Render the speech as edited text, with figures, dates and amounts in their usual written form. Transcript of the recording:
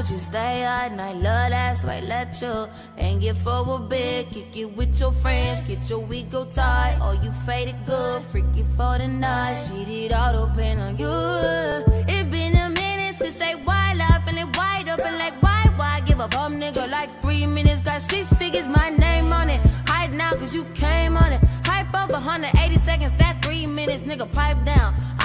but you stay all night. Love that's right, let you ain't get for a bit. Kick it with your friends, get your ego tight. Oh, you faded good, freaky for the night. She did all the pain on you. It been a minute since they wild up and it wide open like why give a bum nigga like 3 minutes? Got 6 figures, my name on it. Hide now cause you came on it. Hype over 180 seconds, that's 3 minutes, nigga pipe down.